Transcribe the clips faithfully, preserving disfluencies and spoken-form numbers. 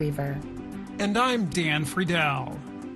Weaver. And I'm Dan Friedel.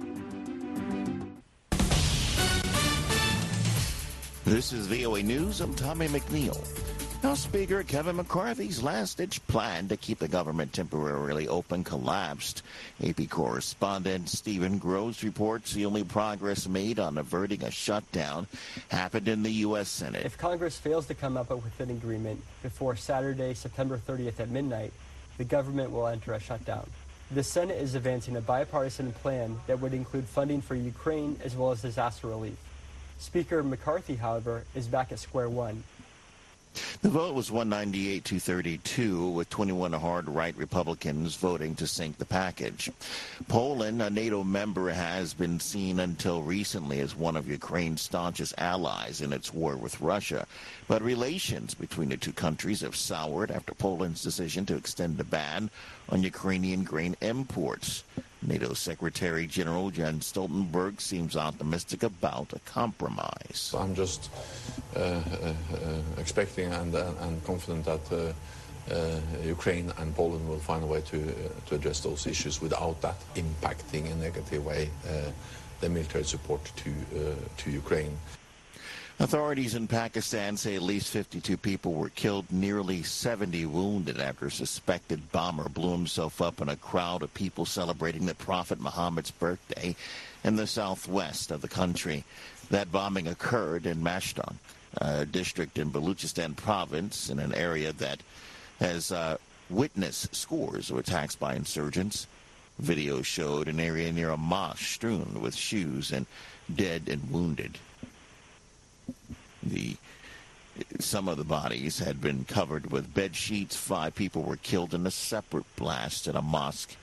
This is V O A News. I'm Tommy McNeil. House Speaker Kevin McCarthy's last-ditch plan to keep the government temporarily open collapsed. A P correspondent Stephen Groves reports the only progress made on averting a shutdown happened in the U S Senate. If Congress fails to come up with an agreement before Saturday, September thirtieth at midnight, the government will enter a shutdown. The Senate is advancing a bipartisan plan that would include funding for Ukraine as well as disaster relief. Speaker McCarthy, however, is back at square one. The vote was one ninety-eight to thirty-two, with twenty-one hard-right Republicans voting to sink the package. Poland, a NATO member, has been seen until recently as one of Ukraine's staunchest allies in its war with Russia. But relations between the two countries have soured after Poland's decision to extend the ban on Ukrainian grain imports. NATO Secretary General Jens Stoltenberg seems optimistic about a compromise. I'm just uh, uh, uh, expecting and, uh, and confident that uh, uh, Ukraine and Poland will find a way to, uh, to address those issues without that impacting in a negative way uh, the military support to, uh, to Ukraine. Authorities in Pakistan say at least fifty-two people were killed, nearly seventy wounded after a suspected bomber blew himself up in a crowd of people celebrating the Prophet Muhammad's birthday in the southwest of the country. That bombing occurred in Mashtan, a district in Baluchistan province, in an area that has uh, witnessed scores of attacks by insurgents. Video showed an area near a mosque strewn with shoes and dead and wounded. The, some of the bodies had been covered with bed sheets. Five people were killed in a separate blast at a mosque